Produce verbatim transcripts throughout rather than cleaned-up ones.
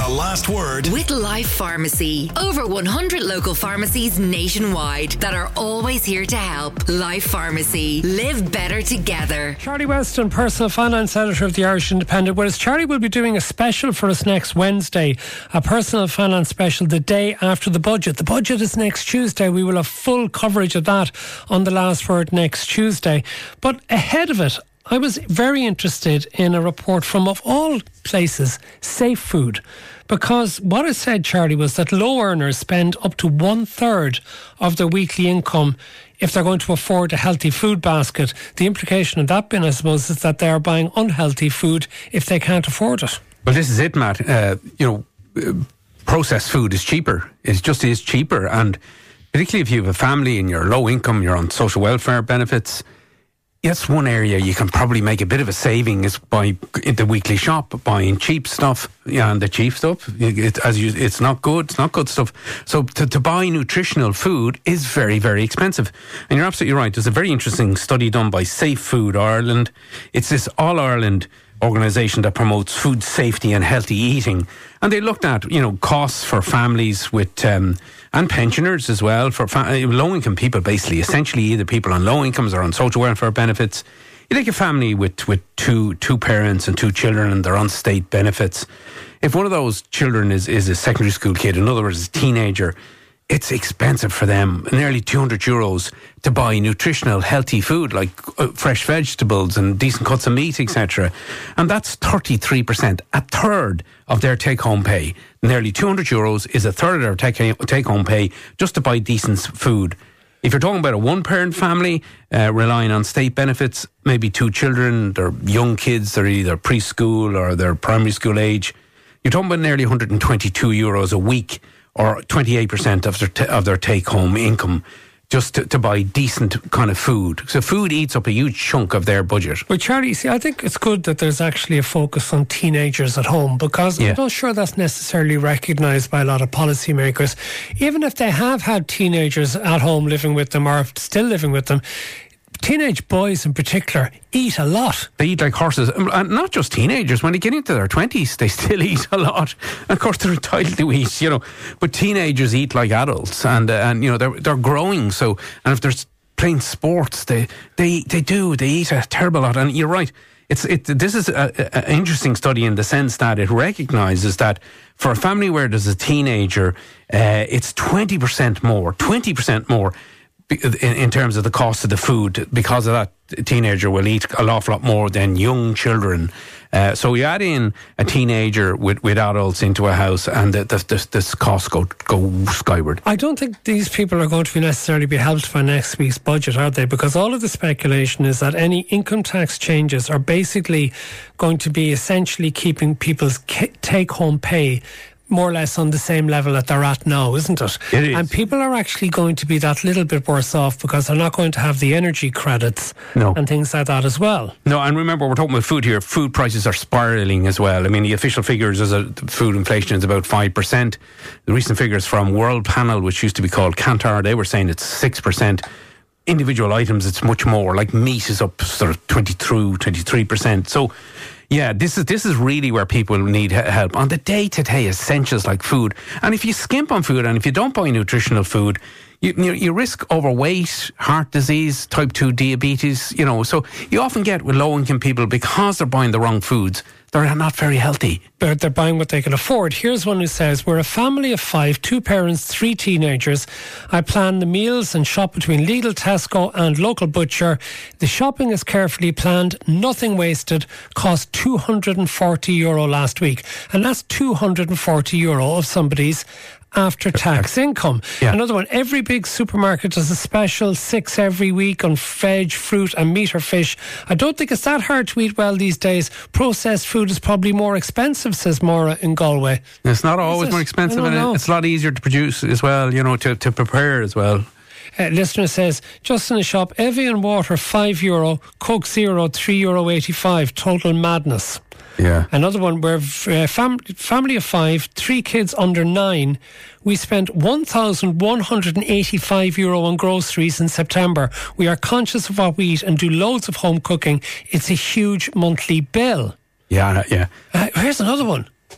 The Last Word with Life Pharmacy. Over one hundred local pharmacies nationwide that are always here to help. Life Pharmacy. Live better together. Charlie Weston, personal finance editor of the Irish Independent. Whereas Charlie will be doing a special for us next Wednesday, a personal finance special the day after the budget. The budget is next Tuesday. We will have full coverage of that on The Last Word next Tuesday. But ahead of it, I was very interested in a report from, of all places, Safe Food. Because what it said, Charlie, was that low earners spend up to one third of their weekly income if they're going to afford a healthy food basket. The implication of that being, I suppose, is that they are buying unhealthy food if they can't afford it. Well, this is it, Matt. Uh, you know, uh, processed food is cheaper. It just is cheaper. And particularly if you have a family and you're low income, you're on social welfare benefits, that's one area you can probably make a bit of a saving is by in the weekly shop buying cheap stuff. Yeah, and the cheap stuff, it, as you, it's not good. It's not good stuff. So to, to buy nutritional food is very, very expensive. And you're absolutely right. There's a very interesting study done by Safe Food Ireland. It's this All Ireland organisation that promotes food safety and healthy eating. And they looked at, you know, costs for families with um, and pensioners as well, for fa- low-income people, basically, essentially either people on low incomes or on social welfare benefits. You take a family with, with two two parents and two children and they're on state benefits. If one of those children is, is a secondary school kid, in other words, a teenager, it's expensive for them, nearly two hundred euros to buy nutritional, healthy food like uh, fresh vegetables and decent cuts of meat, et cetera. And that's thirty-three percent, a third of their take-home pay. Nearly two hundred euros is a third of their take- take-home pay just to buy decent food. If you're talking about a one-parent family uh, relying on state benefits, maybe two children, they're young kids, they're either preschool or they're primary school age, you're talking about nearly one hundred twenty-two euros a week, or twenty-eight percent of their t- of their take-home income, just to, to buy decent kind of food. So food eats up a huge chunk of their budget. But Charlie, see, I think it's good that there's actually a focus on teenagers at home, because yeah. I'm not sure that's necessarily recognised by a lot of policymakers. Even if they have had teenagers at home living with them or still living with them, teenage boys in particular eat a lot. They eat like horses. And not just teenagers. When they get into their twenties, they still eat a lot. And of course, they're entitled to eat, you know. But teenagers eat like adults. And, uh, and you know, they're, they're growing. So, and if they're playing sports, they, they, they do. They eat a terrible lot. And you're right. It's it. This is an interesting study in the sense that it recognises that for a family where there's a teenager, uh, it's twenty percent more, twenty percent more In, in terms of the cost of the food. Because of that, a teenager will eat an awful lot more than young children. Uh, so you add in a teenager with, with adults into a house and the, the, the, the costs go, go skyward. I don't think these people are going to be necessarily be helped by next week's budget, are they? Because all of the speculation is that any income tax changes are basically going to be essentially keeping people's take-home pay more or less on the same level that they're at now, isn't it? It is. And people are actually going to be that little bit worse off because they're not going to have the energy credits no. and things like that as well. No, and remember, we're talking about food here. Food prices are spiralling as well. I mean, the official figures is that food inflation is about five percent. The recent figures from World Panel, which used to be called Kantar, they were saying it's six percent. Individual items, it's much more. Like meat is up sort of twenty-two, twenty-three percent. So, yeah, this is this is really where people need help on the day-to-day essentials like food. And if you skimp on food and if you don't buy nutritional food, you you, you risk overweight, heart disease, type two diabetes, you know. So you often get with low-income people, because they're buying the wrong foods, they're not very healthy. They're, they're buying what they can afford. Here's one who says, we're a family of five, two parents, three teenagers. I plan the meals and shop between Lidl, Tesco and local butcher. The shopping is carefully planned, nothing wasted, cost two hundred forty euro last week. And that's two hundred forty euro of somebody's after-tax income. Yeah. Another one, every big supermarket does a special six every week on veg, fruit and meat or fish. I don't think it's that hard to eat well these days. Processed food is probably more expensive, says Maura in Galway. It's not always more expensive, and it's a lot easier to produce as well, you know, to, to prepare as well. Uh, listener says, just in a shop, Evian water five euro, Coke Zero three euro eighty-five. Total madness. Yeah. Another one where uh, fam- family of five, three kids under nine, we spent one thousand one hundred eighty-five euro on groceries in September. We are conscious of what we eat and do loads of home cooking. It's a huge monthly bill. Yeah, yeah. Uh, here's another one.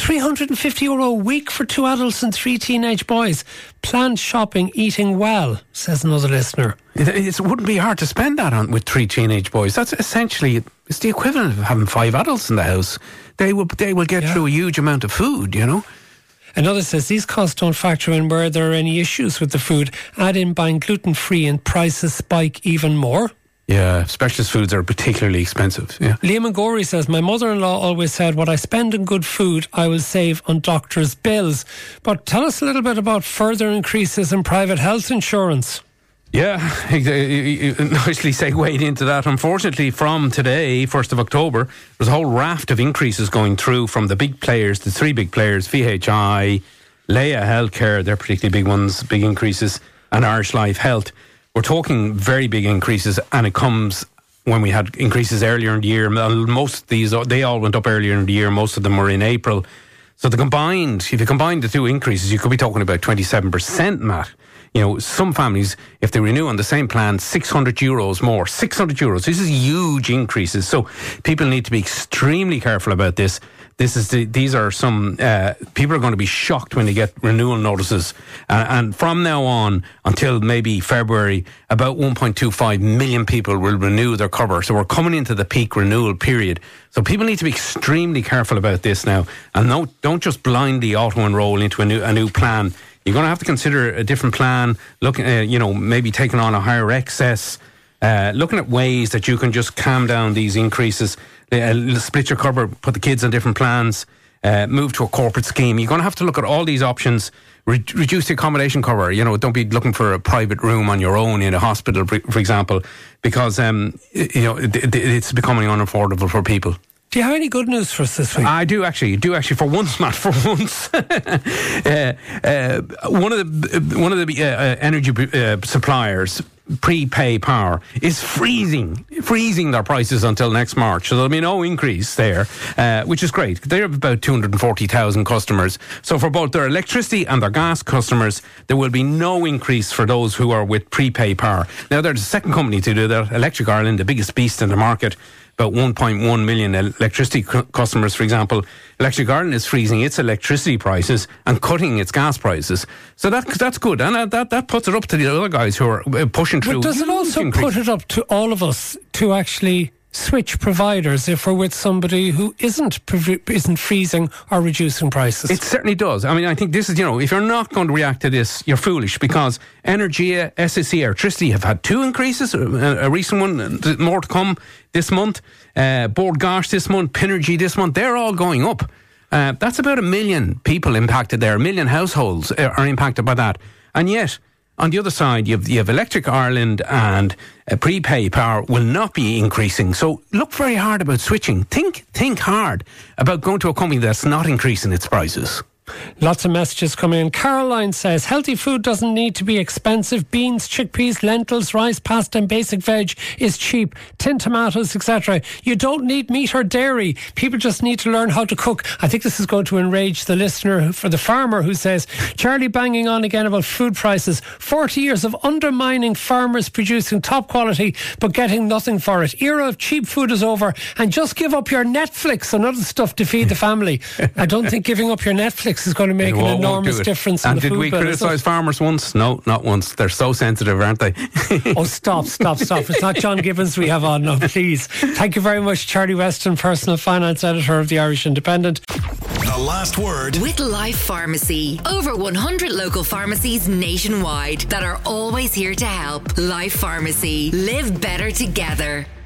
three hundred fifty euro a week for two adults and three teenage boys. Planned shopping, eating well, says another listener. It, it wouldn't be hard to spend that on with three teenage boys. That's essentially, it's the equivalent of having five adults in the house. They will, they will get yeah. through a huge amount of food, you know. Another says these costs don't factor in where there are any issues with the food. Add in buying gluten-free and prices spike even more. Yeah, specialist foods are particularly expensive. Yeah. Liam Gorey says, my mother-in-law always said, what I spend on good food, I will save on doctors' bills. But tell us a little bit about further increases in private health insurance. Yeah, nicely segued into that. Unfortunately, from today, first of October, there's a whole raft of increases going through from the big players, the three big players, V H I, Leia Healthcare, they're particularly big ones, big increases, and Irish Life Health. We're talking very big increases, and it comes when we had increases earlier in the year. Most of these, they all went up earlier in the year. Most of them were in April. So the combined, if you combine the two increases, you could be talking about twenty-seven percent, Matt. You know, some families, if they renew on the same plan, six hundred euros more. six hundred euros. This is huge increases. So people need to be extremely careful about this. This is the, these are some, uh, people are going to be shocked when they get renewal notices. Uh, and from now on until maybe February, about one point two five million people will renew their cover. So we're coming into the peak renewal period. So people need to be extremely careful about this now. And don't, don't just blindly auto-enroll into a new, a new plan. You're going to have to consider a different plan, looking, uh, you know, maybe taking on a higher excess, uh, looking at ways that you can just calm down these increases, uh, split your cover, put the kids on different plans, uh, move to a corporate scheme. You're going to have to look at all these options, re- reduce the accommodation cover. You know, don't be looking for a private room on your own in a hospital, for, for example, because, um, you know, it, it, it's becoming unaffordable for people. Do you have any good news for us this week? I do actually. Do actually for once, Matt. For once, uh, uh, one of the one of the uh, energy uh, suppliers, Prepay Power, is freezing freezing their prices until next March. So there'll be no increase there, uh, which is great. They have about two hundred forty thousand customers. So for both their electricity and their gas customers, there will be no increase for those who are with Prepay Power. Now, there's a second company to do that, Electric Ireland, the biggest beast in the market. About one point one million electricity cu- customers, for example. Electric Ireland is freezing its electricity prices and cutting its gas prices. So that that's good. And that, that puts it up to the other guys who are pushing through. But does it also increase. put it up to all of us to actually switch providers if we're with somebody who isn't isn't freezing or reducing prices? It certainly does. I mean, I think this is, you know, if you're not going to react to this, you're foolish, because Energia, S S E Electricity have had two increases, a, a recent one, more to come this month, uh, Bord Gáis this month, Pinergy this month. They're all going up. Uh, that's about a million people impacted there. A million households are impacted by that. And yet, on the other side, you have, you have Electric Ireland and uh, Prepay Power will not be increasing. So look very hard about switching. Think think hard about going to a company that's not increasing its prices. Lots of messages coming in. Caroline says, healthy food doesn't need to be expensive. Beans, chickpeas, lentils, rice, pasta and basic veg is cheap. Tin tomatoes, et cetera. You don't need meat or dairy. People just need to learn how to cook. I think this is going to enrage the listener for the farmer who says, Charlie banging on again about food prices. forty years of undermining farmers producing top quality but getting nothing for it. Era of cheap food is over, and just give up your Netflix and other stuff to feed the family. I don't think giving up your Netflix is going to make an enormous difference in the food bill. And did we criticise farmers once? No, not once. They're so sensitive, aren't they? Oh, stop, stop, stop. It's not John Gibbons we have on. No, please. Thank you very much, Charlie Weston, Personal Finance Editor of the Irish Independent. The last word with Life Pharmacy. Over one hundred local pharmacies nationwide that are always here to help. Life Pharmacy. Live better together.